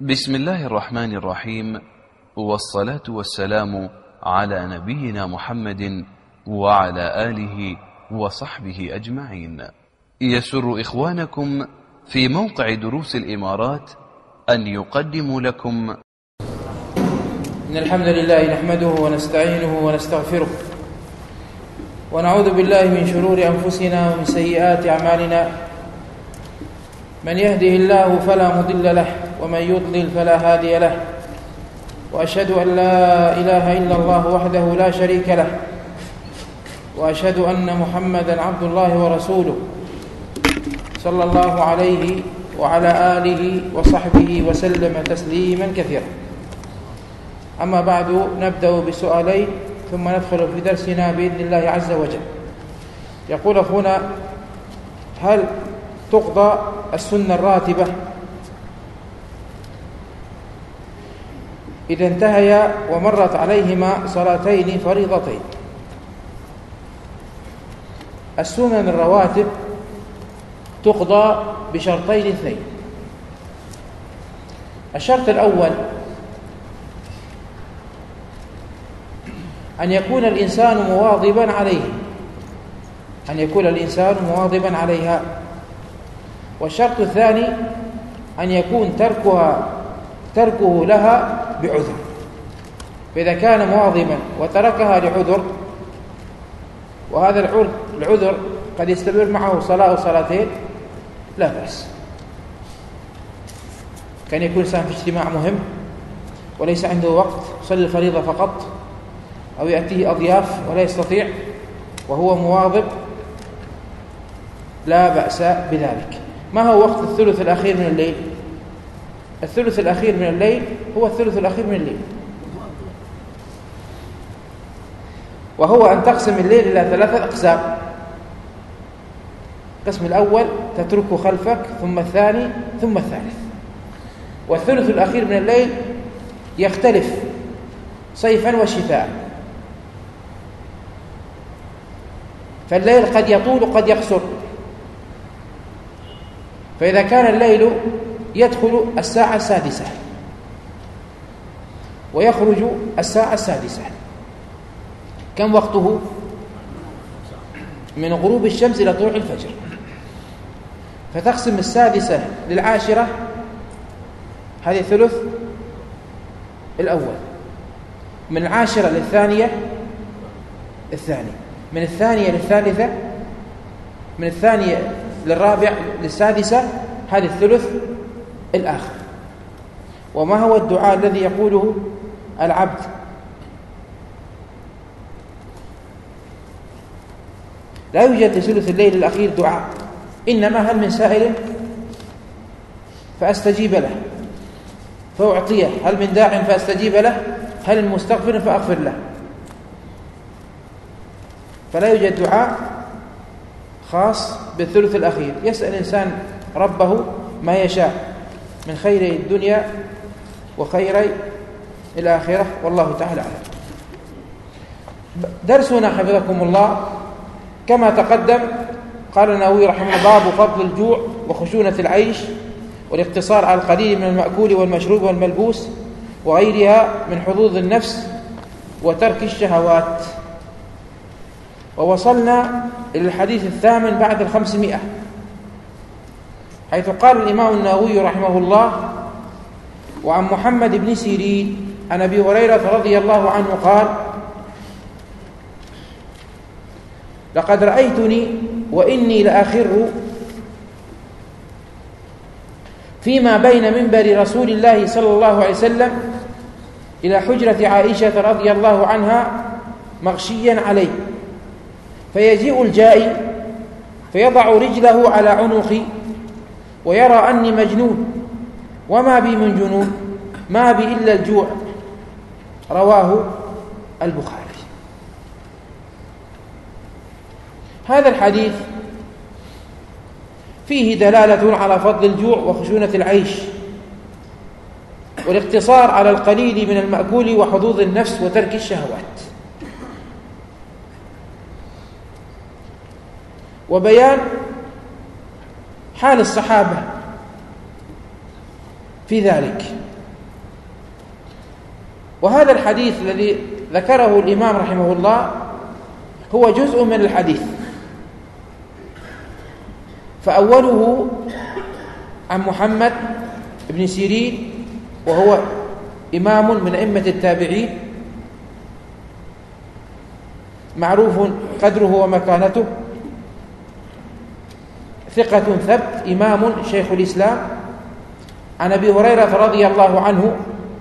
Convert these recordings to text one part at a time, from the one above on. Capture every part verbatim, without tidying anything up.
بسم الله الرحمن الرحيم، والصلاة والسلام على نبينا محمد وعلى آله وصحبه أجمعين. يسر إخوانكم في موقع دروس الإمارات أن يقدموا لكم إن الحمد لله نحمده ونستعينه ونستغفره ونعوذ بالله من شرور أنفسنا ومن سيئات أعمالنا. من يهده الله فلا مضل له ومن يضلل فلا هادي له، وأشهد أن لا إله إلا الله وحده لا شريك له، وأشهد أن محمدا عبد الله ورسوله صلى الله عليه وعلى آله وصحبه وسلم تسليما كثيرا. أما بعد، نبدأ بسؤالين ثم ندخل في درسنا بإذن الله عز وجل. يقول أخونا: هل تقضى السنة الراتبة إذا انتهيا ومرت عليهما صلاتين فريضتين؟ السنن الرواتب تقضى بشرطين اثنين. الشرط الأول أن يكون الإنسان مواظبا عليه أن يكون الإنسان مواظبا عليها. والشرط الثاني أن يكون تركها تركه لها بعذر. فإذا كان مواظبا وتركها لعذر، وهذا العذر قد يستمر معه صلاة أو صلاتين، لا بأس. كان يكون إنسان في اجتماع مهم وليس عنده وقت يصلي الفريضة فقط، أو يأتيه أضياف ولا يستطيع وهو مواظب، لا بأس بذلك. ما هو وقت الثلث الأخير من الليل؟ الثلث الأخير من الليل هو الثلث الأخير من الليل، وهو أن تقسم الليل إلى ثلاثة أقسام. القسم الأول تتركه خلفك، ثم الثاني، ثم الثالث. والثلث الأخير من الليل يختلف صيفا وشتاء، فالليل قد يطول وقد يقصر. فإذا كان الليل يدخل الساعة السادسة ويخرج الساعة السادسة، كم وقته؟ من غروب الشمس إلى طلوع الفجر. فتقسم السادسة للعاشرة، هذه الثلث الأول. من العاشرة للثانية الثاني، من الثانية للثالثة، من الثانية للرابع للسادسة، هذه الثلث الآخر. وما هو الدعاء الذي يقوله العبد؟ لا يوجد في ثلث الليل الأخير دعاء، إنما هل من سائل فأستجيب له فأعطيه، هل من داع فأستجيب له، هل من مستغفر فأغفر له. فلا يوجد دعاء خاص بالثلث الأخير. يسأل الإنسان ربه ما يشاء من خير الدنيا وخير الآخرة، والله تعالى أعلم. درسنا حفظكم الله كما تقدم، قال النووي رحمه الله: باب فضل الجوع وخشونة العيش والاقتصار على القليل من المأكول والمشروب والملبوس وغيرها من حظوظ النفس وترك الشهوات. ووصلنا إلى الحديث الثامن بعد الخمسمائة، حيث قال الإمام النووي رحمه الله: وعن محمد بن سيرين عن أبي هريرة رضي الله عنه قال: لقد رأيتني وإني لأخر فيما بين منبر رسول الله صلى الله عليه وسلم إلى حجرة عائشة رضي الله عنها مغشيا علي، فيجيء الجائي فيضع رجله على عنقي ويرى أني مجنون، وما بي من جنون، ما بي إلا الجوع. رواه البخاري. هذا الحديث فيه دلالة على فضل الجوع وخشونة العيش والاقتصار على القليل من المأكول وحظوظ النفس وترك الشهوات، وبيان حال الصحابة في ذلك وهذا الحديث الذي ذكره الإمام رحمه الله هو جزء من الحديث، فأوله عن محمد بن سيرين وهو إمام من أئمة التابعين معروف قدره ومكانته، ثقة ثبت، إمام شيخ الإسلام، عن أبي هريرة رضي الله عنه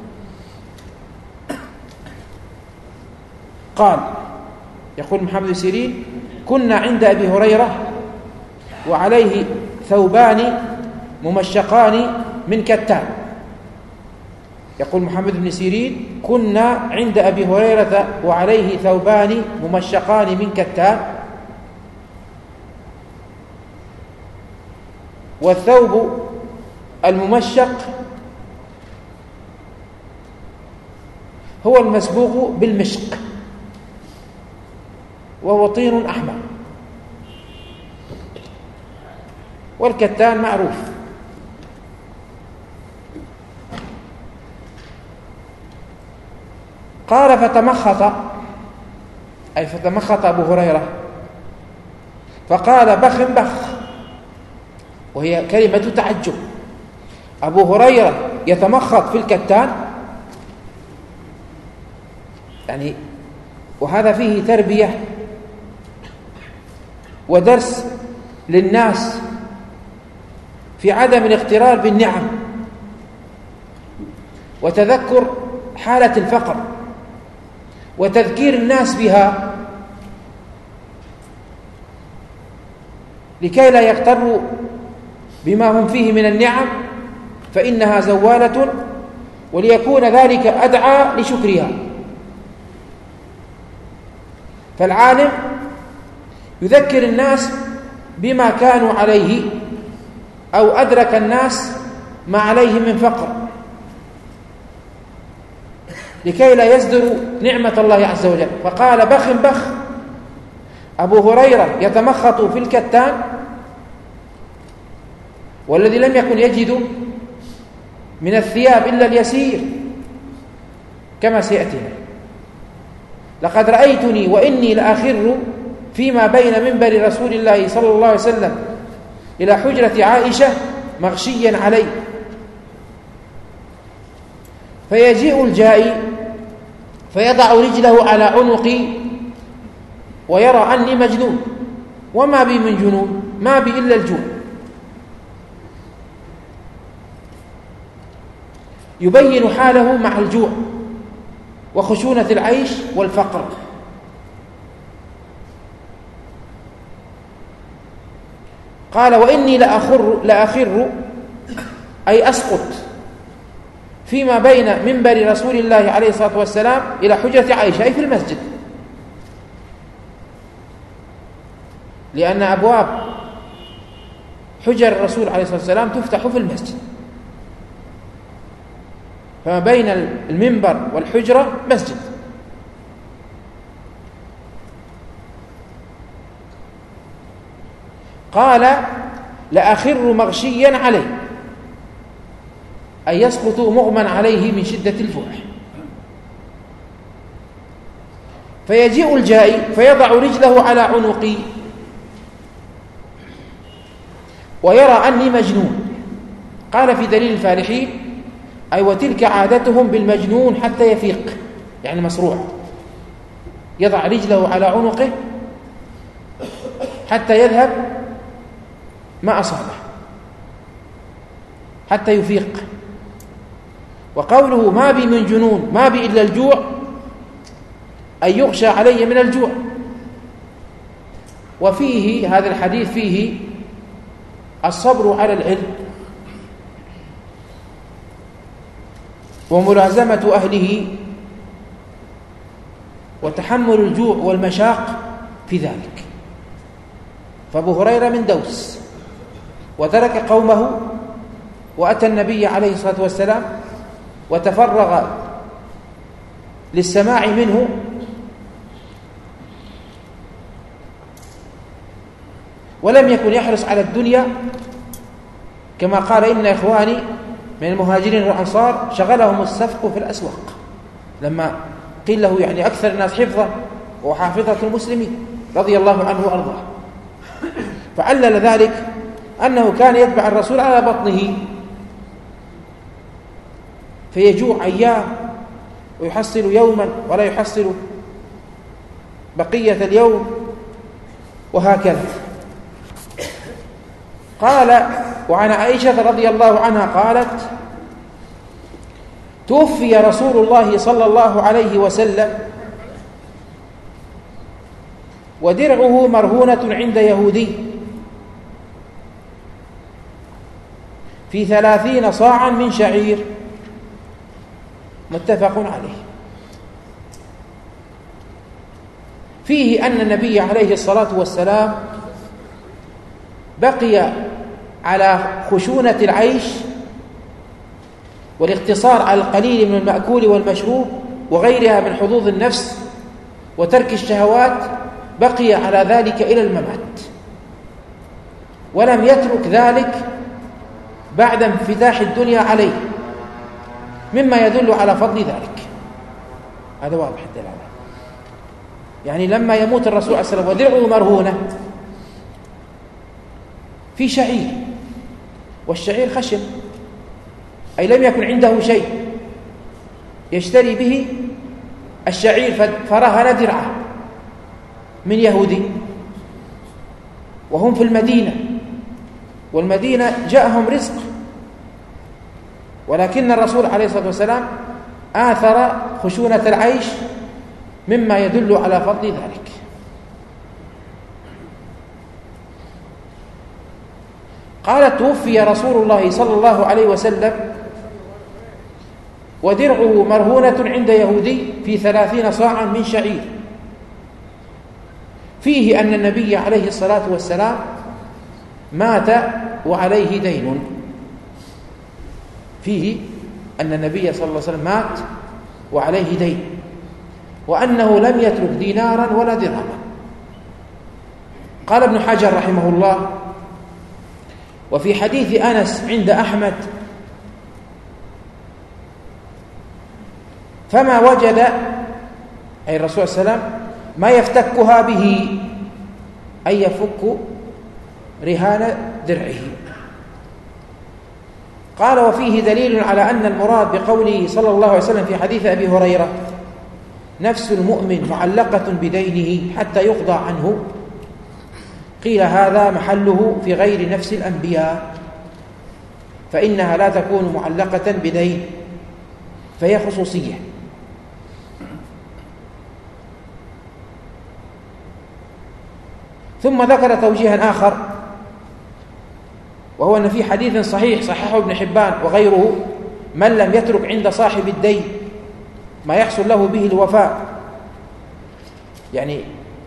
قال، يقول محمد بن سيرين: كنا عند أبي هريرة وعليه ثوبان ممشقان من كتان. يقول محمد بن سيرين: كنا عند أبي هريرة وعليه ثوبان ممشقان من كتان، والثوب الممشق هو المسبوغ بالمشق وهو طين أحمر، والكتان معروف. قال: فتمخط، أي فتمخط أبو هريرة فقال: بخ بخ، وهي كلمة تعجب. أبو هريرة يتمخط في الكتان، يعني وهذا فيه تربية ودرس للناس في عدم الاغترار بالنعم وتذكر حالة الفقر وتذكير الناس بها لكي لا يغتروا بما هم فيه من النعم، فإنها زوالة، وليكون ذلك أدعى لشكرها. فالعالم يذكر الناس بما كانوا عليه أو أدرك الناس ما عليهم من فقر لكي لا يزدروا نعمة الله عز وجل. فقال: بخ بخ. أبو هريرة يتمخط في الكتان، والذي لم يكن يجد من الثياب إلا اليسير كما سيأتينا. لقد رأيتني وإني لأخر فيما بين منبر رسول الله صلى الله عليه وسلم إلى حجرة عائشة مغشيا علي، فيجيء الجائي فيضع رجله على عنقي ويرى أني مجنون، وما بي من جنون، ما بي إلا الجوع. يبين حاله مع الجوع وخشونة العيش والفقر. قال: وإني لأخر, لأخر أي أسقط فيما بين منبر رسول الله عليه الصلاة والسلام إلى حجرة عائشة، أي في المسجد، لأن أبواب حجر الرسول عليه الصلاة والسلام تفتح في المسجد، فما بين المنبر والحجرة مسجد. قال: لأخر مغشيا عليه، أي يسقط مغمى عليه من شدة الجوع. فيجيء الجائي فيضع رجله على عنقي ويرى أني مجنون. قال في دليل الفالحين: أي وتلك عادتهم بالمجنون حتى يفيق، يعني مسروع، يضع رجله على عنقه حتى يذهب ما أصابه، حتى يفيق. وقوله: ما بي من جنون، ما بي إلا الجوع، أي يغشى علي من الجوع. وفيه هذا الحديث فيه الصبر على العلم وملازمة أهله وتحمل الجوع والمشاق في ذلك. فأبو هريرة من دوس وترك قومه وأتى النبي عليه الصلاة والسلام وتفرغ للسماع منه، ولم يكن يحرص على الدنيا، كما قال: إن إخواني من المهاجرين والأنصار شغلهم السفق في الأسواق، لما قيل له يعني أكثر الناس حفظا وحافظة المسلمين رضي الله عنه وأرضاه، فعلل ذلك أنه كان يتبع الرسول على بطنه فيجوع أيام ويحصل يوما ولا يحصل بقية اليوم وهكذا. قال وعن عائشة رضي الله عنها قالت توفي رسول الله صلى الله عليه وسلم ودرعه مرهونة عند يهودي في ثلاثين صاعا من شعير، متفق عليه. فيه أن النبي عليه الصلاة والسلام بقي على خشونة العيش والاقتصار على القليل من المأكول والمشروب وغيرها من حظوظ النفس وترك الشهوات، بقي على ذلك إلى الممات، ولم يترك ذلك بعد انفتاح الدنيا عليه، مما يدل على فضل ذلك. هذا واضح الدلالة. يعني لما يموت الرسول عليه الصلاة والسلام ودرعه مرهونة في شعير، والشعير خشن، أي لم يكن عنده شيء يشتري به الشعير، فرهن درعه من يهودي وهم في المدينة، والمدينة جاءهم رزق، ولكن الرسول عليه الصلاة والسلام آثر خشونة العيش، مما يدل على فضل ذلك. قال توفي رسول الله صلى الله عليه وسلم ودرعه مرهونة عند يهودي في ثلاثين صاعا من شعير. فيه أن النبي عليه الصلاة والسلام مات وعليه دين. فيه أن النبي صلى الله عليه وسلم مات وعليه دين، وأنه لم يترك دينارا ولا درهما. قال ابن حجر رحمه الله: وفي حديث أنس عند أحمد: فما وجد أي الرسول صلى الله عليه وسلم ما يفتكها به، أي يفك رهان درعه. قال: وفيه دليل على أن المراد بقوله صلى الله عليه وسلم في حديث أبي هريرة: نفس المؤمن معلقة بدينه حتى يقضى عنه. قيل هذا محله في غير نفس الأنبياء، فإنها لا تكون معلقة بدين، فهي خصوصية. ثم ذكر توجيها آخر، وهو أن في حديث صحيح صححه ابن حبان وغيره: من لم يترك عند صاحب الدين ما يحصل له به الوفاء، يعني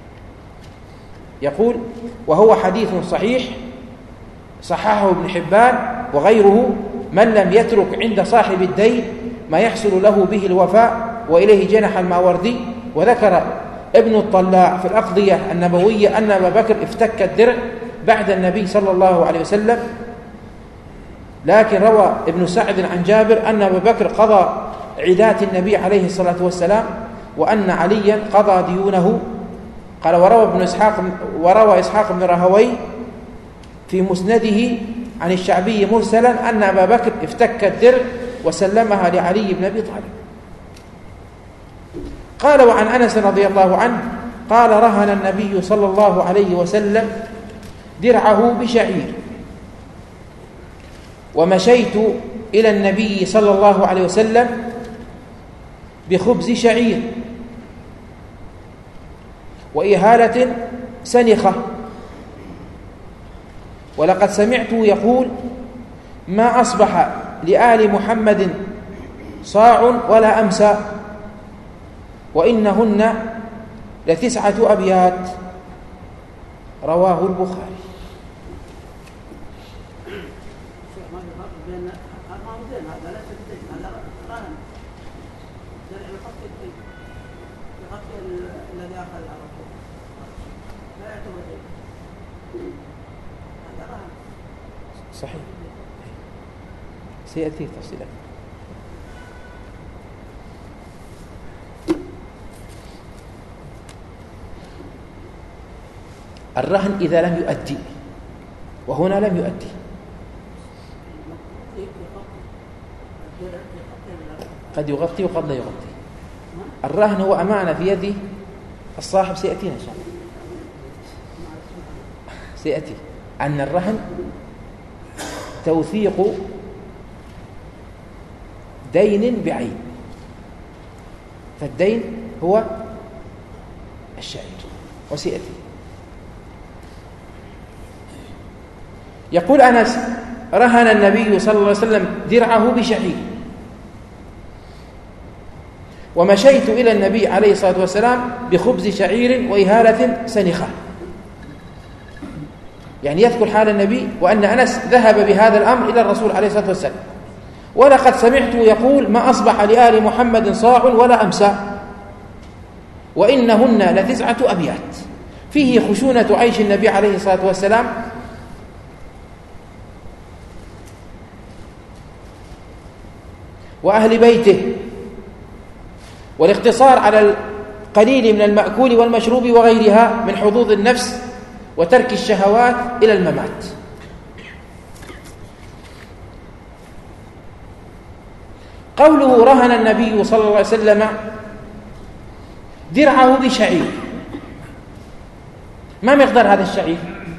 يقول وهو حديث صحيح صححه ابن حبان وغيره: من لم يترك عند صاحب الدين ما يحصل له به الوفاء، وإليه جنح الماوردي. وذكر ابن الطلاع في الأقضية النبوية أن أبا بكر افتك الدرع بعد النبي صلى الله عليه وسلم، لكن روى ابن سعد عن جابر أن أبا بكر قضى عدات النبي عليه الصلاة والسلام، وأن عليا قضى ديونه. قال: وروى ابن إسحاق وروى إسحاق بن راهويه في مسنده عن الشعبي مرسلا أن أبا بكر افتك الدرع وسلمها لعلي بن أبي طالب. قال: وعن أنس رضي الله عنه قال: رهن النبي صلى الله عليه وسلم درعه بشعير، ومشيت إلى النبي صلى الله عليه وسلم بخبز شعير وإهالة سنخة، ولقد سمعته يقول: ما أصبح لآل محمد صاع ولا أمسى، وإنهن لتسعة أبيات. رواه البخاري. صحيح، سيأتي تفصيلا. الرهن إذا لم يؤدي، وهنا لم يؤدي. قد يغطي وقد لا يغطي. الرهن هو أمانة في يد الصاحب، سيأتينا إن شاء الله، سيأتي أن الرهن توثيق دين بعين، فالدين هو الشعير، وسيأتي. يقول أنس: رهن النبي صلى الله عليه وسلم درعه بشعير، ومشيت إلى النبي عليه الصلاة والسلام بخبز شعير وإهالة سنخة. يعني يذكر حال النبي وأن أنس ذهب بهذا الأمر إلى الرسول عليه الصلاة والسلام: ولقد سمعته يقول: ما أصبح لآل محمد صاع ولا أمسى، وإنهن لتسعة أبيات. فيه خشونة عيش النبي عليه الصلاة والسلام وأهل بيته، والاقتصار على القليل من المأكول والمشروب وغيرها من حظوظ النفس وترك الشهوات إلى الممات. قوله: رهن النبي صلى الله عليه وسلم درعه بشعير، ما مقدار هذا الشعير؟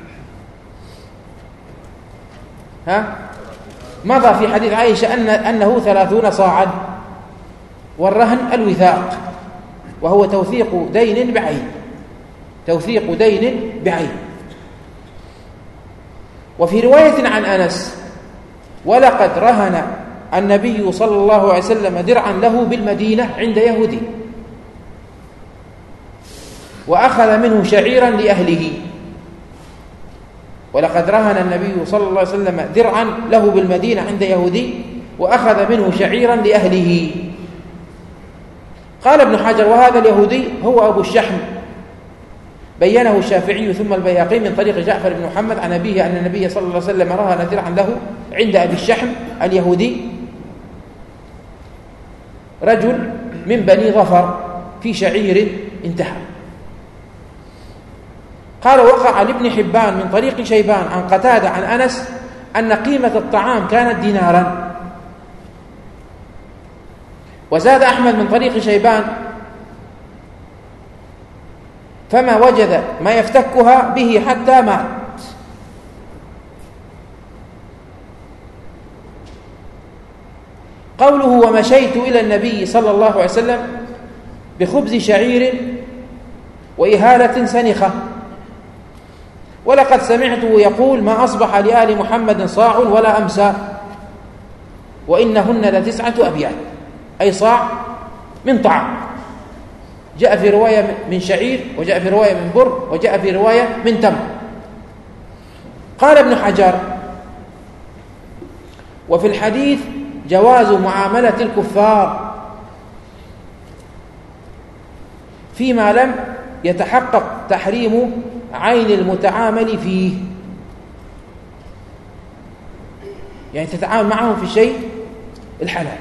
ها؟ مضى في حديث عائشة أن أنه ثلاثون صاعا، والرهن الوثاق، وهو توثيق دين بعين، توثيق دين بعين. وفي رواية عن أنس: ولقد رهن النبي صلى الله عليه وسلم درعا له بالمدينة عند يهودي، وأخذ منه شعيرا لأهله. ولقد رهن النبي صلى الله عليه وسلم درعا له بالمدينة عند يهودي، وأخذ منه شعيرا لأهله. قال ابن حجر: وهذا اليهودي هو أبو الشحم، بينه الشافعي ثم البيهقي من طريق جعفر بن محمد عن أبيه أن النبي صلى الله عليه وسلم رهن درعا له عند أبي الشحم اليهودي، رجل من بني ظفر، في شعير انتهى. قال: وقع لابن حبان من طريق شيبان عن قتادة عن أنس أن قيمة الطعام كانت دينارا. وزاد أحمد من طريق شيبان: فما وجد ما يفتكها به حتى مات. قوله: ومشيت إلى النبي صلى الله عليه وسلم بخبز شعير وإهالة سنخة، ولقد سمعته يقول: ما أصبح لآل محمد صاع ولا أمسى، وإنهن لتسعة أبيات، أي صاع من طعام. جاء في رواية من شعير، وجاء في رواية من بر، وجاء في رواية من تمر. قال ابن حجر: وفي الحديث جواز معاملة الكفار فيما لم يتحقق تحريم عين المتعامل فيه، يعني تتعامل معهم في الشيء الحلال،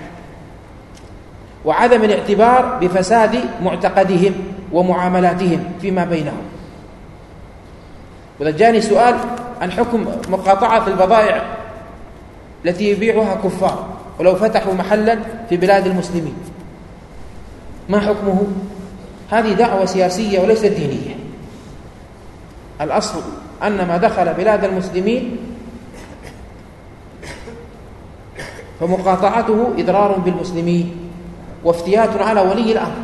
وعدم الاعتبار بفساد معتقدهم ومعاملاتهم فيما بينهم. وإذا جاني سؤال عن حكم مقاطعة البضائع التي يبيعها كفار ولو فتحوا محلا في بلاد المسلمين، ما حكمه؟ هذه دعوة سياسية وليست دينية. الأصل أن ما دخل بلاد المسلمين فمقاطعته إضرار بالمسلمين وافتيات على ولي الأمر.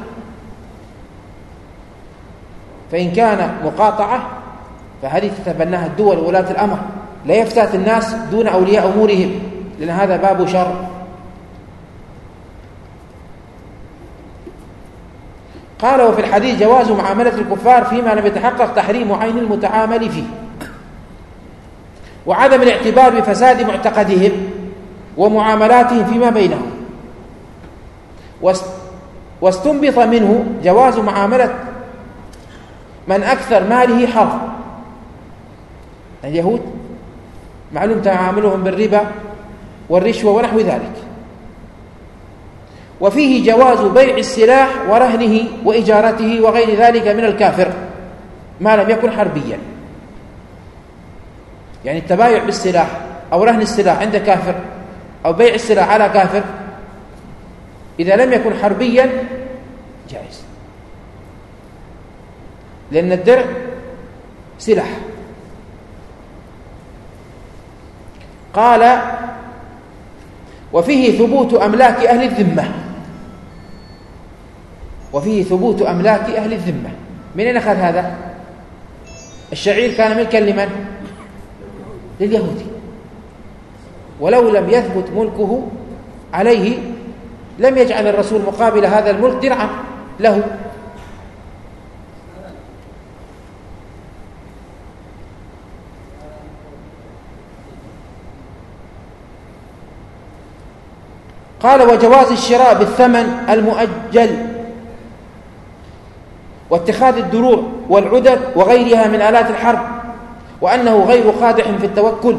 فإن كان مقاطعة فهذه تتبناها الدول وولاة الأمر، لا يفتات الناس دون أولياء أمورهم، لأن هذا باب شر. قال: وفي الحديث جواز معاملة الكفار فيما لم يتحقق تحريم عين المتعامل فيه، وعدم الاعتبار بفساد معتقدهم ومعاملاتهم فيما بينهم. واستنبط منه جواز معاملة من أكثر ماله حظ. اليهود معلوم تعاملهم بالربا والرشوة ونحو ذلك. وفيه جواز بيع السلاح ورهنه وإجارته وغير ذلك من الكافر ما لم يكن حربيا. يعني التبايع بالسلاح أو رهن السلاح عند كافر أو بيع السلاح على كافر إذا لم يكن حربيا جائز، لأن الدرع سلاح. قال وفيه ثبوت أملاك أهل الذمة، وفيه ثبوت أملاك أهل الذمة. من أين أخذ هذا؟ الشعير كان ملكا لمن؟ لليهودي، ولو لم يثبت ملكه عليه لم يجعل الرسول مقابل هذا الملك درعا له. قال وجواز الشراء بالثمن المؤجل واتخاذ الدروع والعدد وغيرها من آلات الحرب، وأنه غير قادح في التوكل.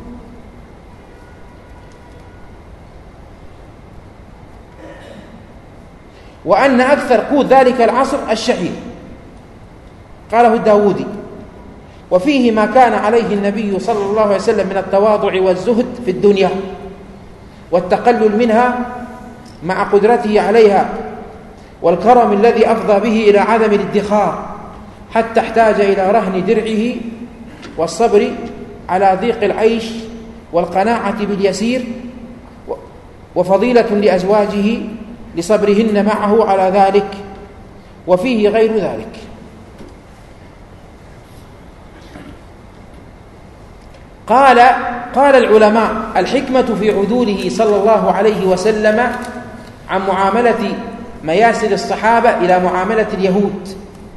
وأن أكثر قوت ذلك العصر الشعير، قاله الداودي. وفيه ما كان عليه النبي صلى الله عليه وسلم من التواضع والزهد في الدنيا والتقلل منها مع قدرته عليها، والكرم الذي أفضى به إلى عدم الادخار حتى احتاج إلى رهن درعه، والصبر على ضيق العيش والقناعة باليسير، وفضيلة لأزواجه لصبرهن معه على ذلك. وفيه غير ذلك. قال قال العلماء الحكمة في عدوله صلى الله عليه وسلم عن معاملة مياسر الصحابة إلى معاملة اليهود،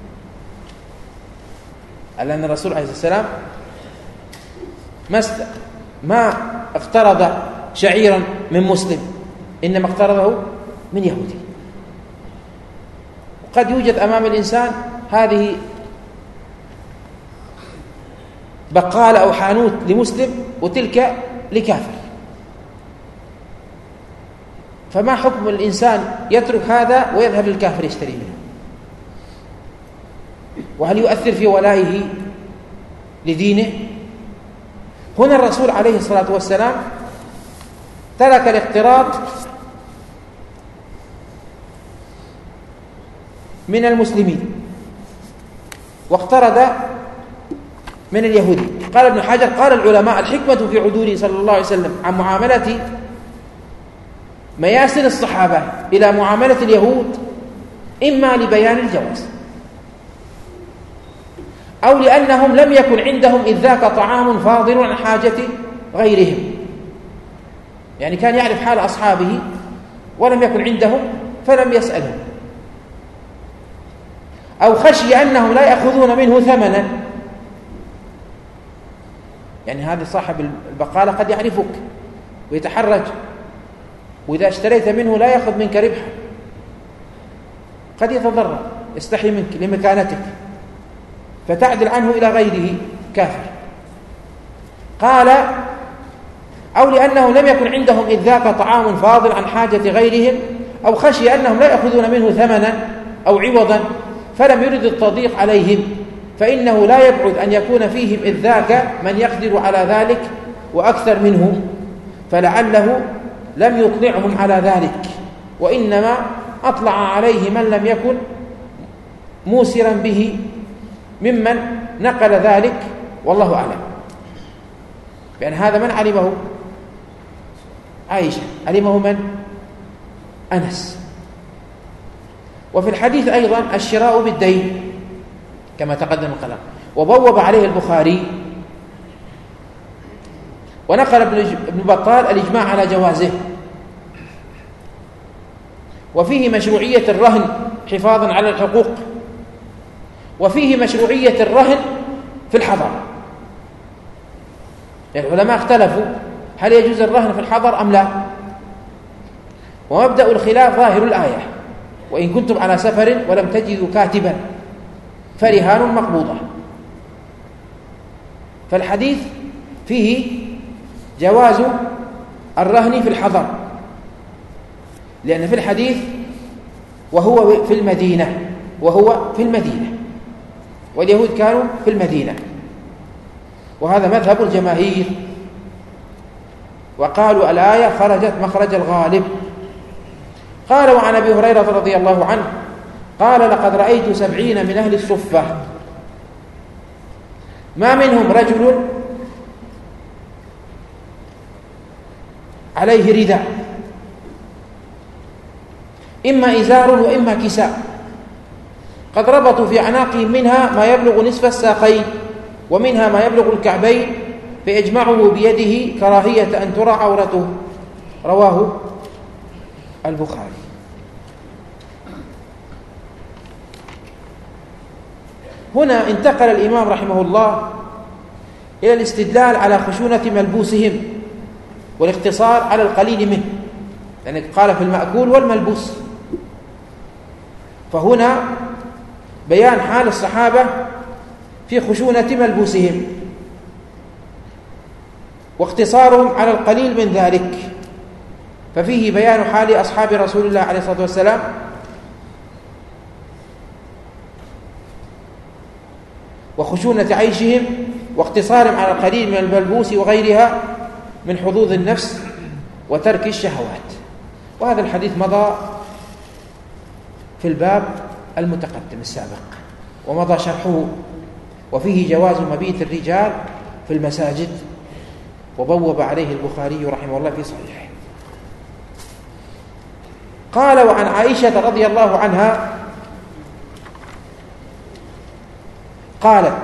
لأن الرسول عليه السلام ما اقترض شعيرا من مسلم، إنما اقترضه من يهودي. وقد يوجد أمام الإنسان هذه بقال أو حانوت لمسلم وتلك لكافر، فما حكم الإنسان يترك هذا ويذهب للكافر يشتري منه؟ وهل يؤثر في ولائه لدينه؟ هنا الرسول عليه الصلاة والسلام ترك الاقتراض من المسلمين واقترض من اليهودي. قال ابن حجر قال العلماء الحكمة في عدوله صلى الله عليه وسلم عن معاملة مياسر الصحابة إلى معاملة اليهود إما لبيان الجواز، أو لأنهم لم يكن عندهم إذ ذاك طعام فاضل عن حاجة غيرهم، يعني كان يعرف حال أصحابه ولم يكن عندهم فلم يسألهم، أو خشي أنهم لا يأخذون منه ثمنا، يعني هذا صاحب البقالة قد يعرفك ويتحرج، وإذا اشتريت منه لا يأخذ منك ربحا، قد يتضرر يستحي منك لمكانتك فتعدل عنه إلى غيره كافر. قال أو لأنهم لم يكن عندهم إذ ذاك طعام فاضل عن حاجة غيرهم، أو خشي أنهم لا يأخذون منه ثمنا أو عوضا فلم يرد التضييق عليهم، فإنه لا يبعد أن يكون فيهم إذ ذاك من يقدر على ذلك وأكثر منه، فلعله لم يطلعهم على ذلك، وإنما أطلع عليه من لم يكن موسرا به ممن نقل ذلك، والله أعلم. لأن هذا من علمه؟ عائشة. علمه من؟ أنس. وفي الحديث أيضا الشراء بالدين كما تقدم الكلام، وبوب عليه البخاري، ونقل ابن بطال الإجماع على جوازه. وفيه مشروعية الرهن حفاظا على الحقوق، وفيه مشروعية الرهن في الحضر. العلماء اختلفوا هل يجوز الرهن في الحضر أم لا، ومبدأ الخلاف ظاهر الآية: وإن كنتم على سفر ولم تجدوا كاتبا فرهان مقبوضة. فالحديث فيه جواز الرهن في الحضر، لأن في الحديث وهو في المدينة وهو في المدينة واليهود كانوا في المدينة. وهذا مذهب الجماهير، وقالوا الآية خرجت مخرج الغالب. قال وعن أبي هريرة رضي الله عنه قال لقد رأيت سبعين من أهل الصفة ما منهم رجل عليه رداء إما إزار وإما كساء، قد ربطوا في أعناقهم منها ما يبلغ نصف الساقين ومنها ما يبلغ الكعبين، فيجمعه بيده كراهية أن ترى عورته. رواه البخاري. هنا انتقل الإمام رحمه الله إلى الاستدلال على خشونة ملبوسهم والاقتصار على القليل منه، يعني قال في المأكول والملبوس. فهنا بيان حال الصحابة في خشونة ملبوسهم واقتصارهم على القليل من ذلك، ففيه بيان حال أصحاب رسول الله عليه الصلاة والسلام وخشونة عيشهم واقتصارهم على القليل من الملبوس وغيرها من حظوظ النفس وترك الشهوات. وهذا الحديث مضى في الباب المتقدم السابق ومضى شرحه، وفيه جواز مبيت الرجال في المساجد، وبوب عليه البخاري رحمه الله في صحيحه. قال وعن عائشة رضي الله عنها قالت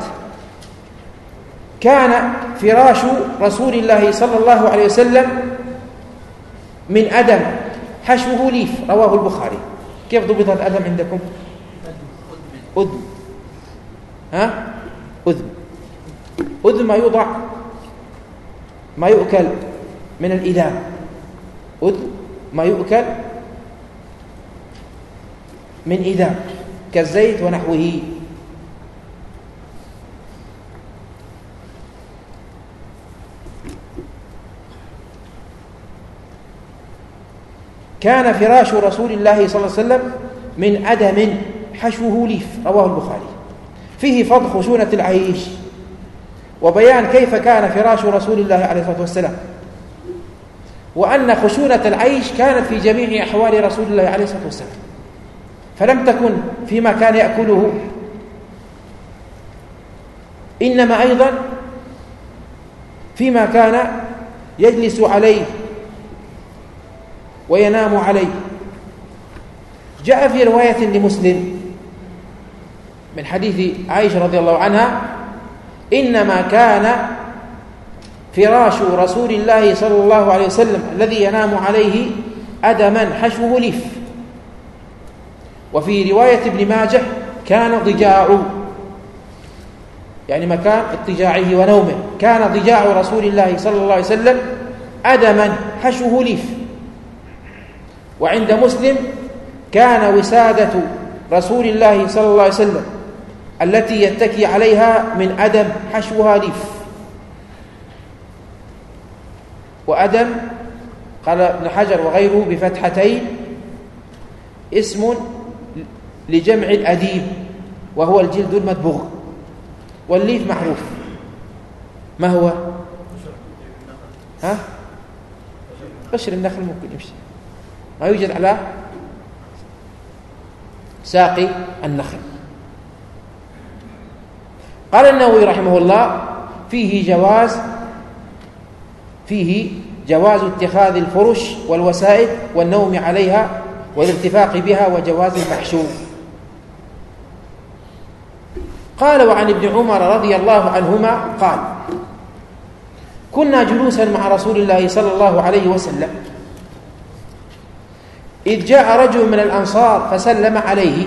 كان فراش رسول الله صلى الله عليه وسلم من أدم حشوه ليف. رواه البخاري. كيف ضبط الأدم عندكم؟ أذن. ها؟ أذن. أذن ما يوضع ما يؤكل من الإذان، أذن ما يؤكل من إذان كالزيت ونحوه. كان فراش رسول الله صلى الله عليه وسلم من أدم حشوه ليف. رواه البخاري. فيه فضل خشونة العيش وبيان كيف كان فراش رسول الله عليه الصلاة والسلام، وأن خشونة العيش كانت في جميع أحوال رسول الله عليه الصلاة والسلام، فلم تكن فيما كان يأكله، إنما أيضا فيما كان يجلس عليه وينام عليه. جاء في رواية لمسلم من حديث عائشة رضي الله عنها إنما كان فراش رسول الله صلى الله عليه وسلم الذي ينام عليه أدما حشوه ليف. وفي رواية ابن ماجه كان ضجاع، يعني مكان اضطجاعه ونومه، كان ضجاع رسول الله صلى الله عليه وسلم أدما حشوه ليف. وعند مسلم كان وسادة رسول الله صلى الله عليه وسلم التي يتكي عليها من أدم حشوها ليف. وأدم قال ابن حجر وغيره بفتحتين اسم لجمع الأديب وهو الجلد المدبوغ، والليف معروف ما هو؟ ها؟ قشر النخل ممكن يمشي، ما يوجد على ساقي النخل. قال النووي رحمه الله فيه جواز فيه جواز اتخاذ الفرش والوسائد والنوم عليها والارتفاق بها وجواز المحشو. قال وعن ابن عمر رضي الله عنهما قال كنا جلوسا مع رسول الله صلى الله عليه وسلم إذ جاء رجل من الأنصار فسلم عليه،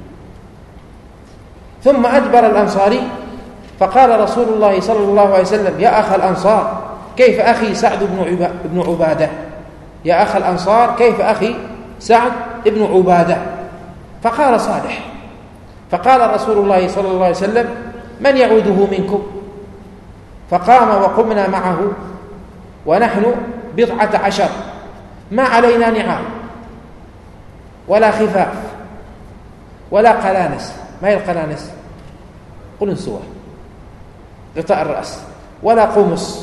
ثم أدبر الأنصاري فقال رسول الله صلى الله عليه وسلم يا أخ الأنصار كيف أخي سعد بن عبادة، يا أخ الأنصار كيف أخي سعد بن عبادة. فقال صالح. فقال رسول الله صلى الله عليه وسلم من يعوده منكم؟ فقام وقمنا معه ونحن بضعة عشر ما علينا نعال ولا خفاف ولا قلانس. ما هي القلانس؟ قلنسوة غطاء الرأس. ولا قمص.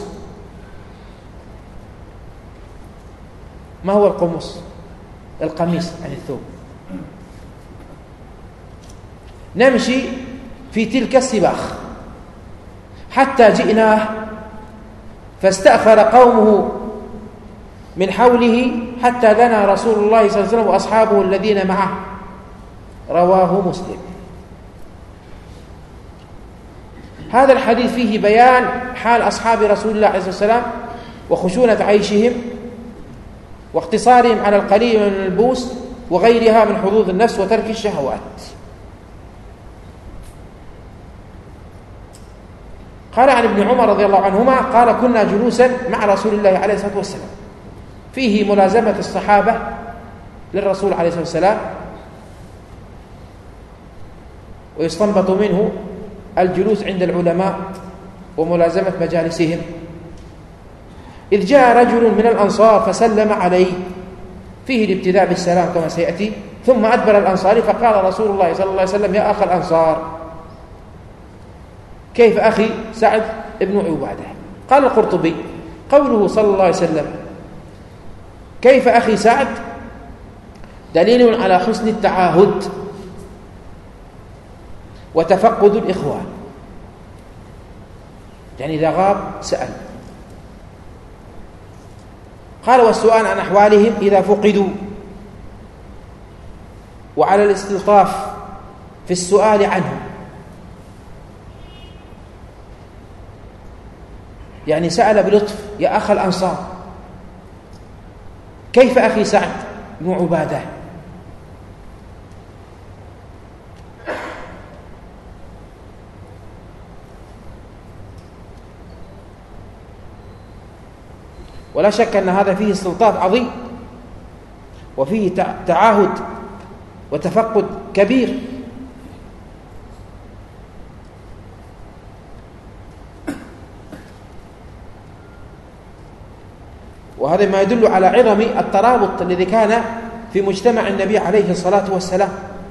ما هو القمص؟ القميص عن الثوب. نمشي في تلك السباخ حتى جئناه فاستأخر قومه من حوله حتى دنا رسول الله صلى الله عليه وسلم وأصحابه الذين معه. رواه مسلم. هذا الحديث فيه بيان حال أصحاب رسول الله عليه الصلاة والسلام وخشونة عيشهم واقتصارهم على القليل من الملبوس وغيرها من حظوظ النفس وترك الشهوات. قال عن ابن عمر رضي الله عنهما قال كنا جلوسا مع رسول الله عليه الصلاة والسلام فيه ملازمة الصحابة للرسول عليه الصلاة والسلام ويستنبط منه الجلوس عند العلماء وملازمة مجالسهم. إذ جاء رجل من الأنصار فسلم عليه، فيه الابتداء بالسلام كما سيأتي، ثم أدبر الأنصاري فقال رسول الله صلى الله عليه وسلم يا أخ الأنصار كيف أخي سعد بن عبادة؟ قال القرطبي قوله صلى الله عليه وسلم كيف أخي سعد دليل على حسن التعاهد وتفقد الإخوان، يعني إذا غاب سأل. قال والسؤال عن أحوالهم إذا فقدوا، وعلى الاستلطاف في السؤال عنهم، يعني سأل بلطف يا أخ الأنصار كيف أخي سعد بن عبادة؟ ولا شك أن هذا فيه استلطاف عظيم وفيه تعاهد وتفقد كبير. وهذا ما يدل على عظم الترابط الذي كان في مجتمع النبي عليه الصلاة والسلام.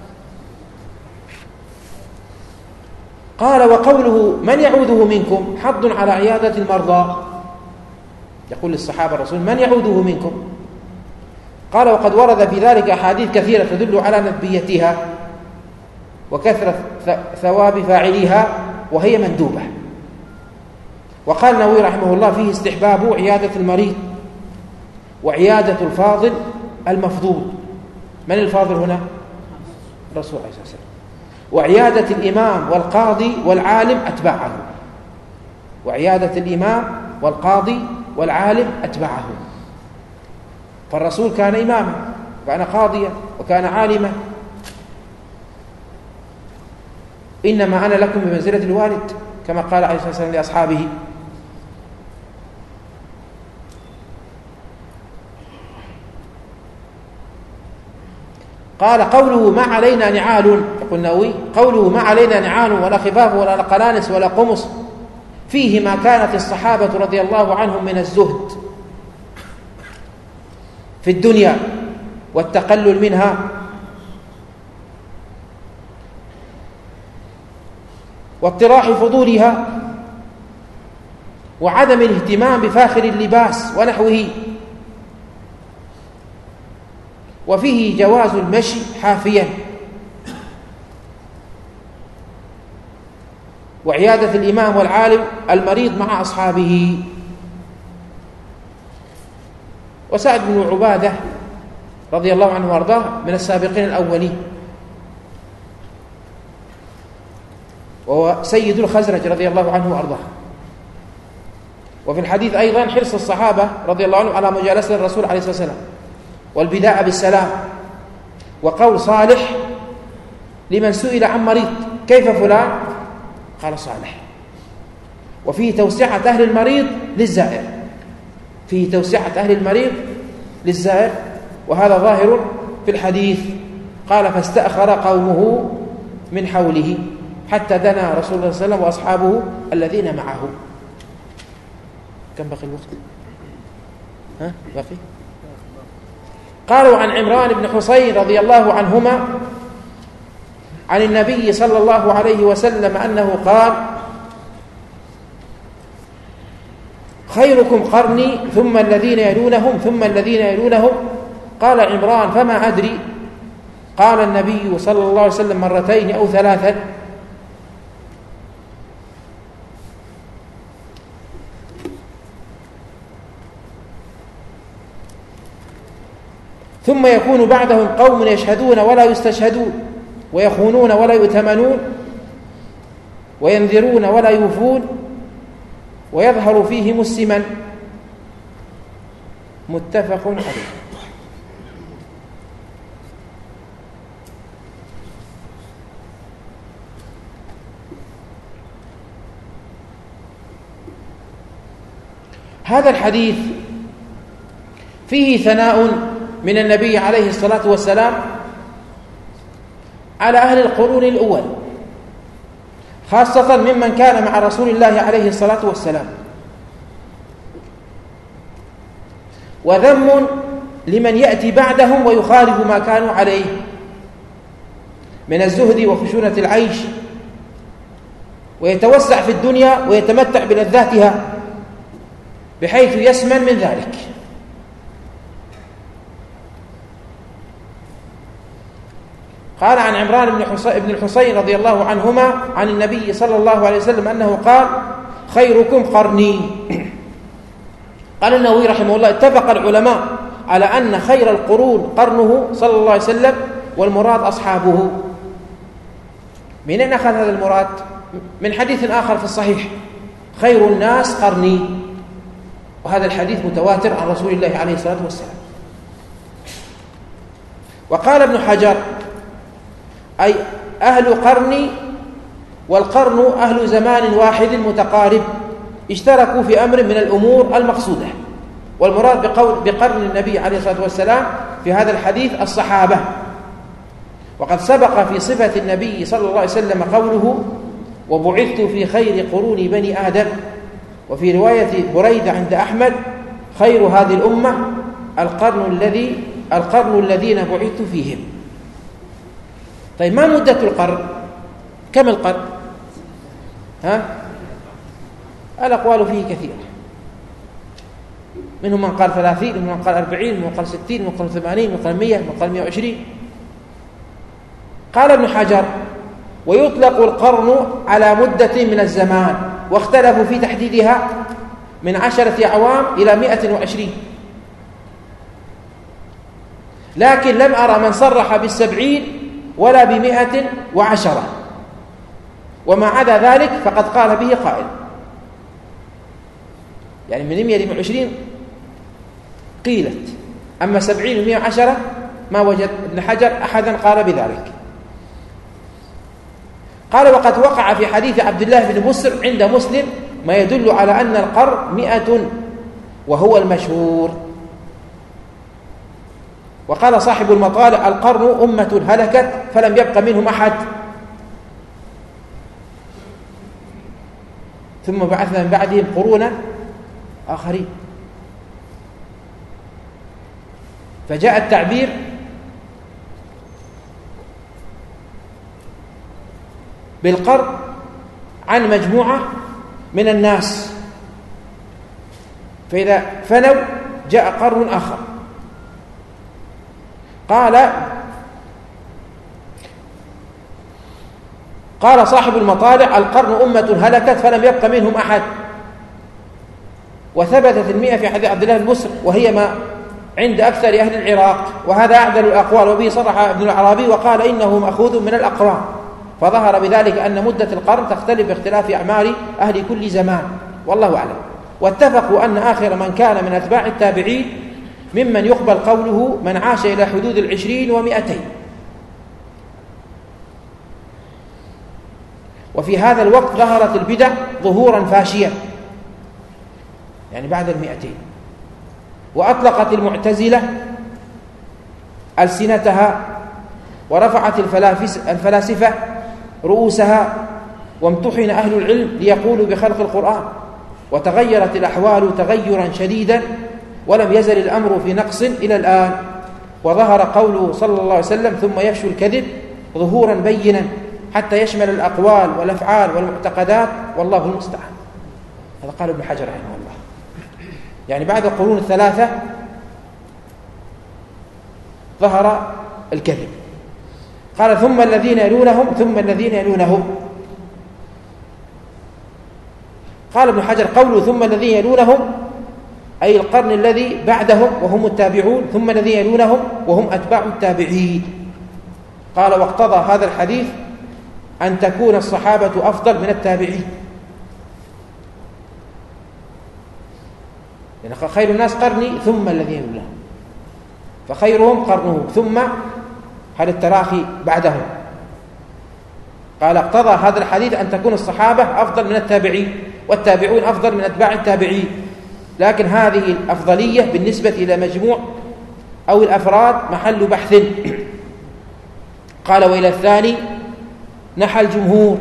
قال وقوله من يعوده منكم حض على عيادة المرضى، يقول للصحابة الرسول من يعوده منكم؟ قال وقد ورد في ذلك أحاديث كثيرة تدل على ندبيتها وكثرة ثواب فاعليها وهي مندوبة. وقال النووي رحمه الله فيه استحباب عيادة المريض وعيادة الفاضل المفضول. من الفاضل هنا؟ الرسول عليه الصلاة والسلام. وعيادة الإمام والقاضي والعالم أتباعه، وعيادة الإمام والقاضي والعالم أتباعه. فالرسول كان إماما وكان قاضيا وكان عالما. إنما أنا لكم بمنزلة الوالد كما قال عليه الصلاة والسلام لأصحابه. قال قوله ما علينا نعال، يقول النووي قوله ما علينا نعال ولا خفاف ولا قلانس ولا قمص فيه ما كانت الصحابة رضي الله عنهم من الزهد في الدنيا والتقلل منها واطراح فضولها وعدم الاهتمام بفاخر اللباس ونحوه. وفيه جواز المشي حافيا وعيادة الإمام والعالم المريض مع أصحابه. وسعد بن عبادة رضي الله عنه وارضاه من السابقين الأولين، وهو سيد الخزرج رضي الله عنه وارضاه. وفي الحديث أيضا حرص الصحابة رضي الله عنهم على مجالسة الرسول عليه الصلاة والسلام والبداء بالسلام. وقول صالح لمن سئل عن مريض كيف فلان؟ قال صالح. وفيه توسعة أهل المريض للزائر، فيه توسعة أهل المريض للزائر، وهذا ظاهر في الحديث. قال فاستأخر قومه من حوله حتى دنا رسول الله صلى الله عليه وسلم وأصحابه الذين معه. كم بقي الوقت؟ ها بقي؟ قالوا عن عمران بن حصين رضي الله عنهما عن النبي صلى الله عليه وسلم أنه قال خيركم قرني ثم الذين يلونهم ثم الذين يلونهم. قال عمران: فما أدري. قال النبي صلى الله عليه وسلم مرتين أو ثلاثا. ثم يكون بعدهم قوم يشهدون ولا يستشهدون، ويخونون ولا يؤتمنون، وينذرون ولا يوفون، ويظهر فيهم السمن. متفق عليه. هذا الحديث فيه ثناء من النبي عليه الصلاة والسلام على أهل القرون الأول، خاصة ممن كان مع رسول الله عليه الصلاة والسلام، وذم لمن يأتي بعدهم ويخالف ما كانوا عليه من الزهد وخشونة العيش، ويتوسع في الدنيا ويتمتع بلذاتها بحيث يسمن من ذلك. قال عن عمران بن الحصين رضي الله عنهما عن النبي صلى الله عليه وسلم أنه قال: خيركم قرني. قال النووي رحمه الله: اتفق العلماء على أن خير القرون قرنه صلى الله عليه وسلم، والمراد أصحابه. من أين أخذ هذا المراد؟ من حديث آخر في الصحيح: خير الناس قرني، وهذا الحديث متواتر عن رسول الله عليه الصلاة والسلام. وقال ابن حجر: أي أهل قرني، والقرن أهل زمان واحد متقارب اشتركوا في أمر من الأمور المقصودة. والمراد بقول بقرن النبي عليه الصلاة والسلام في هذا الحديث الصحابة. وقد سبق في صفة النبي صلى الله عليه وسلم قوله: وبعثت في خير قرون بني آدم. وفي رواية بريدة عند أحمد: خير هذه الأمة القرن الذي القرن الذين بعثت فيهم. طيب، ما مدة القرن؟ كم القرن؟ ها؟ الأقوال فيه كثيرة، منهم من قال ثلاثين، منهم من قال أربعين، منهم من قال ستين، منهم من قال ثمانين، منهم من قال مية، منهم من قال مئة وعشرين. قال ابن حجر: ويطلق القرن على مدة من الزمان، واختلفوا في تحديدها من عشرة أعوام إلى مئة وعشرين، لكن لم أرى من صرح بالسبعين ولا بمئة وعشرة، وما عدا ذلك فقد قال به قائل. يعني من مئة لمئة وعشرين قيلت، أما سبعين ومئة وعشرة ما وجد ابن حجر أحدا قال بذلك. قال: وقد وقع في حديث عبد الله بن مسر عند مسلم ما يدل على أن القرن مئة، وهو المشهور. وقال صاحب المطالع: القرن أمة هلكت فلم يبق منهم أحد، ثم بعثنا من بعدهم قرونا آخرين. فجاء التعبير بالقرن عن مجموعة من الناس، فإذا فنوا جاء قرن آخر. قال قال صاحب المطالع: القرن أمة هلكت فلم يبق منهم أحد. وثبتت المئة في حديث عبد الله بن مسر، وهي ما عند أكثر أهل العراق، وهذا أعدل الأقوال. وبه صرح ابن العربي وقال: إنه مأخوذ من الأقران. فظهر بذلك أن مدة القرن تختلف باختلاف أعمار أهل كل زمان، والله أعلم. واتفقوا أن آخر من كان من أتباع التابعين ممن يقبل قوله من عاش إلى حدود العشرين ومئتين. وفي هذا الوقت ظهرت البدع ظهورا فاشيا، يعني بعد المئتين. وأطلقت المعتزلة ألسنتها، ورفعت الفلاسفة رؤوسها، وامتحن أهل العلم ليقولوا بخلق القرآن، وتغيرت الأحوال تغيرا شديدا، ولم يزل الأمر في نقص إلى الآن. وظهر قوله صلى الله عليه وسلم: ثم يفشو الكذب ظهورا بينا حتى يشمل الأقوال والأفعال والمعتقدات، والله المستعان. هذا قال ابن حجر رحمه الله. يعني بعد القرون الثلاثة ظهر الكذب. قال ثم الذين يلونهم ثم الذين يلونهم. قال ابن حجر قوله ثم الذين يلونهم أي القرن الذي بعدهم وهم التابعون، ثم الذين يلونهم وهم أتباع التابعين. قال واقتضى هذا الحديث أن تكون الصحابة أفضل من التابعين، يعني خير الناس قرني ثم الذين يلونهم، فخيرهم قرنهم ثم هل التراخي بعدهم. قال اقتضى هذا الحديث أن تكون الصحابة أفضل من التابعين والتابعون أفضل من أتباع التابعين، لكن هذه الأفضلية بالنسبة إلى مجموع أو الأفراد محل بحث. قال وإلى الثاني نحى الجمهور،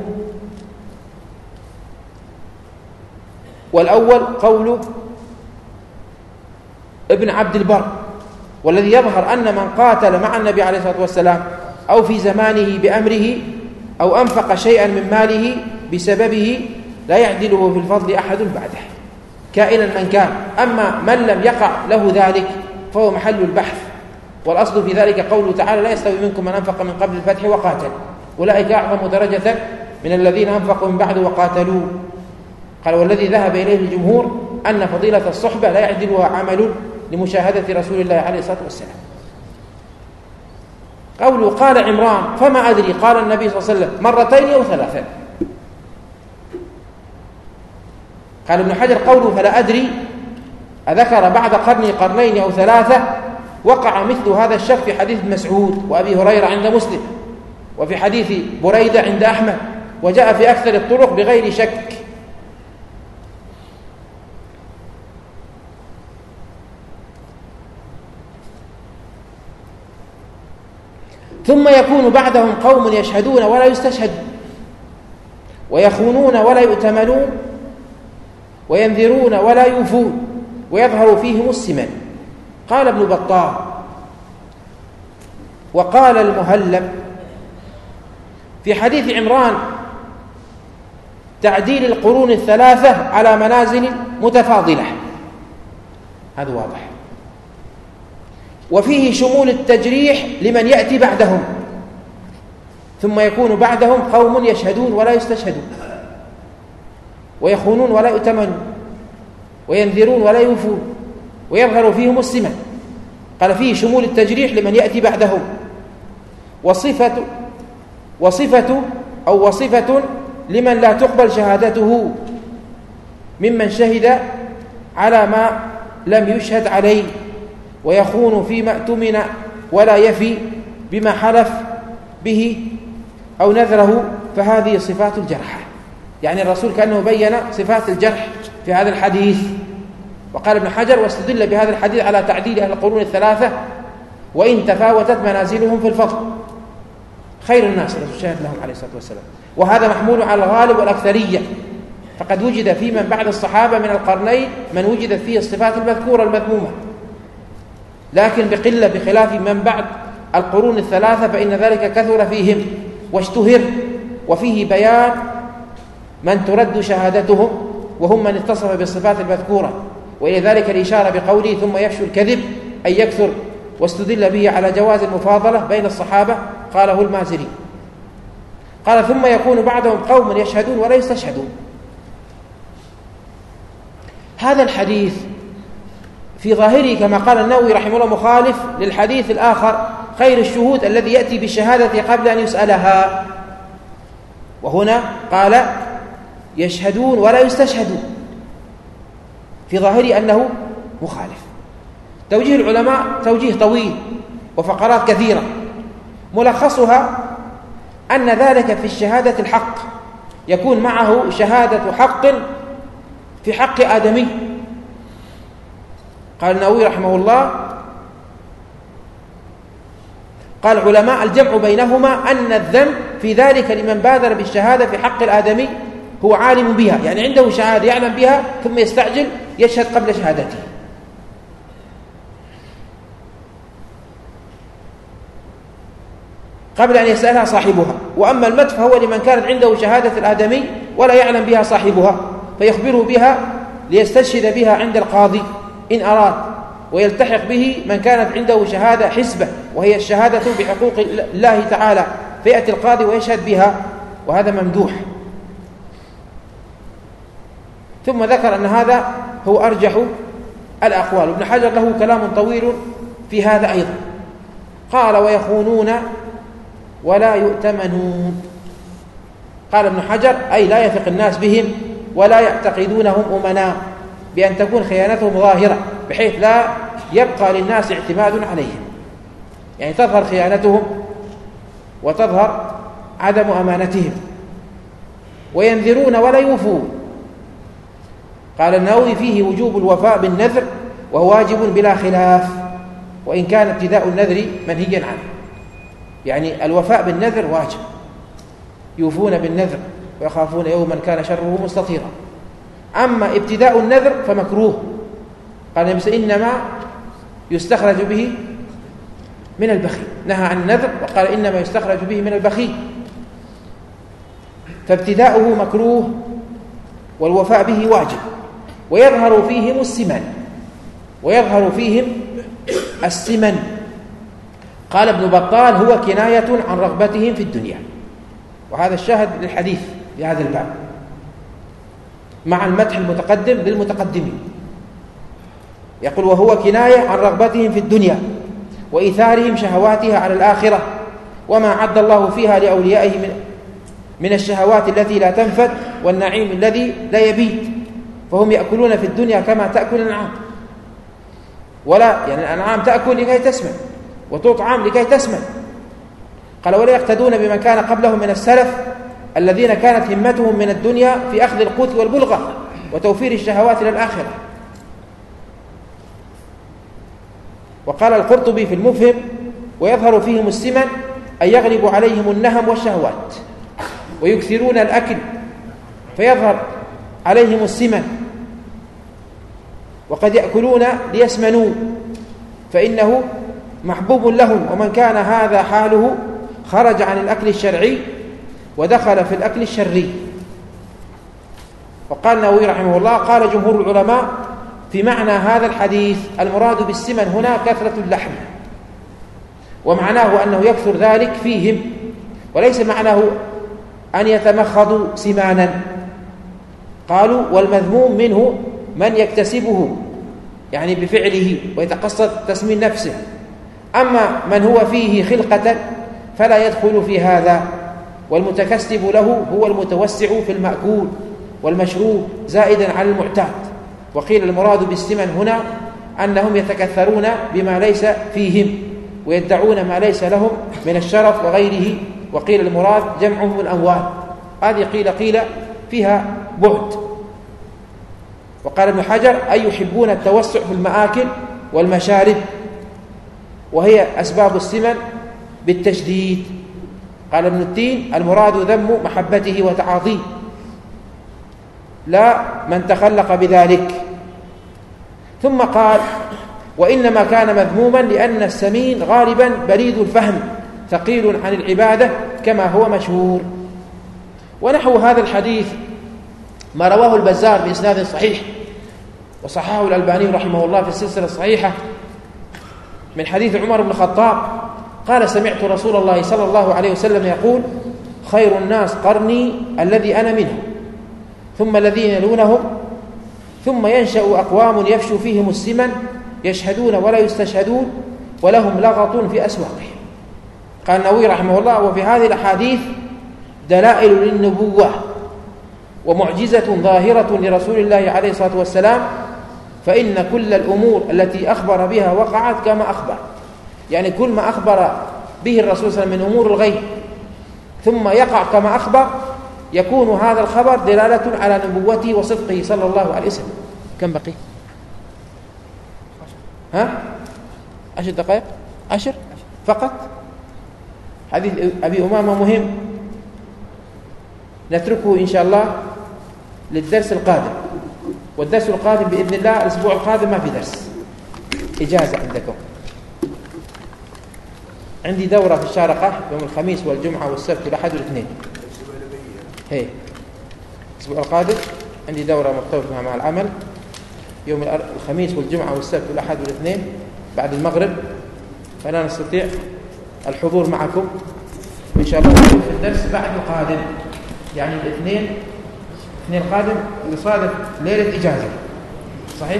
والأول قول ابن عبد البر، والذي يظهر أن من قاتل مع النبي عليه الصلاة والسلام أو في زمانه بأمره أو أنفق شيئا من ماله بسببه لا يعدله في الفضل أحد بعده كائنا من كان. أما من لم يقع له ذلك فهو محل البحث، والأصل في ذلك قوله تعالى لا يستوي منكم من أنفق من قبل الفتح وقاتل أولئك أعظم درجة من الذين أنفقوا من بعد وقاتلوا. قال والذي ذهب إليه الجمهور أن فضيلة الصحبة لا يعدلها عمل لمشاهدة رسول الله عليه الصلاة والسلام. قوله قال عمران فما أدري قال النبي صلى الله عليه وسلم مرتين أو ثلاثا. قال ابن حجر قوله فلا أدري أذكر بعد قرن قرنين أو ثلاثة، وقع مثل هذا الشك في حديث مسعود وأبي هريرة عند مسلم، وفي حديث بريدة عند أحمد، وجاء في أكثر الطرق بغير شك. ثم يكون بعدهم قوم يشهدون ولا يستشهدون، ويخونون ولا يؤتمنون، وينذرون ولا يوفون، ويظهر فيهم السمن. قال ابن بطال وقال المهلب في حديث عمران تعديل القرون الثلاثة على منازل متفاضلة، هذا واضح، وفيه شمول التجريح لمن يأتي بعدهم. ثم يكون بعدهم قوم يشهدون ولا يستشهدون، ويخونون ولا يؤتمنون، وينذرون ولا يوفون، ويظهر فيهم السمن. قال فيه شمول التجريح لمن يأتي بعدهم، وصفة وصفة أو وصفة لمن لا تقبل شهادته ممن شهد على ما لم يشهد عليه، ويخون فيما اؤتمن ولا يفي بما حلف به أو نذره، فهذه صفات الجرح. يعني الرسول كأنه بين صفات الجرح في هذا الحديث. وقال ابن حجر واستدل بهذا الحديث على تعديل أهل القرون الثلاثة وإن تفاوتت منازلهم في الفضل، خير الناس الرسول شهد لهم عليه الصلاة والسلام، وهذا محمول على الغالب والأكثرية. فقد وجد في من بعد الصحابة من القرنين من وجدت فيه الصفات المذكورة المذمومة، لكن بقلة، بخلاف من بعد القرون الثلاثة فإن ذلك كثر فيهم واشتهر، وفيه بيان من ترد شهادتهم وهم من اتصف بالصفات المذكورة. وإلى ذلك الإشارة بقوله ثم يفشو الكذب أي يكثر، واستدل به على جواز المفاضلة بين الصحابة، قاله المازري. قال ثم يكون بعدهم قوم يشهدون ولا يستشهدون. هذا الحديث في ظاهره كما قال النووي رحمه الله مخالف للحديث الآخر خير الشهود الذي يأتي بالشهادة قبل أن يسألها، وهنا قال يشهدون ولا يستشهدون، في ظاهره أنه مخالف. توجيه العلماء توجيه طويل وفقرات كثيرة، ملخصها أن ذلك في الشهادة الحق يكون معه شهادة حق في حق آدمي. قال النووي رحمه الله قال علماء الجمع بينهما أن الذنب في ذلك لمن بادر بالشهادة في حق الآدمي هو عالم بها، يعني عنده شهادة يعلم بها ثم يستعجل يشهد قبل شهادته. قبل أن يسألها صاحبها. وأما المدح فهو لمن كانت عنده شهادة الآدمي ولا يعلم بها صاحبها فيخبره بها ليستشهد بها عند القاضي إن أراد، ويلتحق به من كانت عنده شهادة حسبة وهي الشهادة بحقوق الله تعالى، فيأتي القاضي ويشهد بها، وهذا ممدوح. ثم ذكر أن هذا هو أرجح الأقوال. ابن حجر له كلام طويل في هذا أيضا، قال ويخونون ولا يؤتمنون. قال ابن حجر أي لا يثق الناس بهم ولا يعتقدونهم أمناء، بأن تكون خيانتهم ظاهرة بحيث لا يبقى للناس اعتماد عليهم، يعني تظهر خيانتهم وتظهر عدم أمانتهم. وينذرون ولا يوفون. قال النووي فيه وجوب الوفاء بالنذر وهو واجب بلا خلاف، وإن كان ابتداء النذر منهيا عنه، يعني الوفاء بالنذر واجب، يوفون بالنذر ويخافون يوما كان شره مستطيرا. أما ابتداء النذر فمكروه، قال النبي إنما يستخرج به من البخيل، نهى عن النذر وقال إنما يستخرج به من البخيل، فابتداؤه مكروه والوفاء به واجب. ويظهر فيهم السمن، ويظهر فيهم السمن. قال ابن بطال هو كناية عن رغبتهم في الدنيا، وهذا الشاهد للحديث في هذا الباب مع المدح المتقدم للمتقدمين. يقول وهو كناية عن رغبتهم في الدنيا وإيثارهم شهواتها على الآخرة، وما عد الله فيها لأوليائه من من الشهوات التي لا تنفد والنعيم الذي لا يبيد. فهم يأكلون في الدنيا كما تأكل الأنعام، ولا يعني الأنعام تأكل لكي تسمن وتطعم لكي تسمن. قال ولا يقتدون بمن كان قبلهم من السلف الذين كانت همتهم من الدنيا في أخذ القوت والبلغة وتوفير الشهوات إلى الآخرة. وقال القرطبي في المفهم ويظهر فيهم السمن أن يغلب عليهم النهم والشهوات ويكثرون الأكل فيظهر عليهم السمن، وقد يأكلون ليسمنوا فإنه محبوب لهم، ومن كان هذا حاله خرج عن الأكل الشرعي ودخل في الأكل الشري. وقال النووي رحمه الله قال جمهور العلماء في معنى هذا الحديث المراد بالسمن هنا كثرة اللحم، ومعناه أنه يكثر ذلك فيهم، وليس معناه أن يتمخضوا سمانا. قالوا والمذموم منه من يكتسبه يعني بفعله ويتقصد تسمين نفسه، أما من هو فيه خلقة فلا يدخل في هذا، والمتكسب له هو المتوسع في المأكول والمشروب زائدا على المعتاد. وقيل المراد بالسمن هنا أنهم يتكثرون بما ليس فيهم ويدعون ما ليس لهم من الشرف وغيره. وقيل المراد جمعهم الأموال. هذه قيل قيل فيها بعد. وقال ابن حجر أي يحبون التوسع في المآكل والمشارب، وهي أسباب السمن بالتشديد. قال ابن التين المراد ذم محبته وتعاظيه لا من تخلق بذلك. ثم قال وإنما كان مذموما لأن السمين غالبا بريد الفهم ثقيل عن العبادة كما هو مشهور. ونحو هذا الحديث ما رواه البزار بإسناد صحيح وصححه الألباني رحمه الله في السلسلة الصحيحة من حديث عمر بن الخطاب قال سمعت رسول الله صلى الله عليه وسلم يقول خير الناس قرني الذي أنا منه ثم الذين يلونهم ثم ينشأ أقوام يفشو فيهم السمن يشهدون ولا يستشهدون ولهم لغط في أسواقهم. قال النووي رحمه الله وفي هذه الأحاديث دلائل للنبوة ومعجزة ظاهرة لرسول الله عليه الصلاة والسلام، فإن كل الأمور التي أخبر بها وقعت كما أخبر، يعني كل ما أخبر به الرسول صلى الله عليه وسلم من أمور الغيب ثم يقع كما أخبر يكون هذا الخبر دلالة على نبوته وصدقه صلى الله عليه وسلم. كم بقي؟ ها؟ عشر دقائق؟ عشر؟ فقط؟ حديث أبي أمامة مهم نتركه إن شاء الله للدرس القادم، والدرس القادم بإذن الله الأسبوع القادم ما في درس، إجازة عندكم. عندي دورة في الشارقة يوم الخميس والجمعة والسبت والأحد والاثنين. هي الأسبوع القادم عندي دورة مرتبطة مع العمل يوم الخميس والجمعة والسبت والأحد والاثنين بعد المغرب، فلا نستطيع الحضور معكم. إن شاء الله نكون في الدرس بعد القادم، يعني الاثنين الاثنين القادم يصادف ليلة إجازة، صحيح؟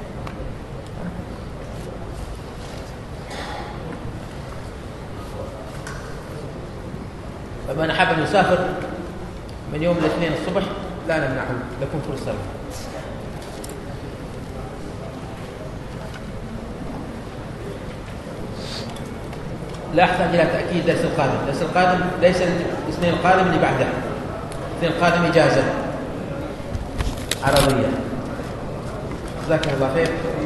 فمن حاب أن يسافر من يوم الاثنين الصبح لا نمنعه، لكم فرصة. لا أحتاج إلى تأكيد درس القادم، درس القادم ليس الاثنين القادم اللي بعده، الاثنين القادم إجازة عربية. جزاكم الله خير.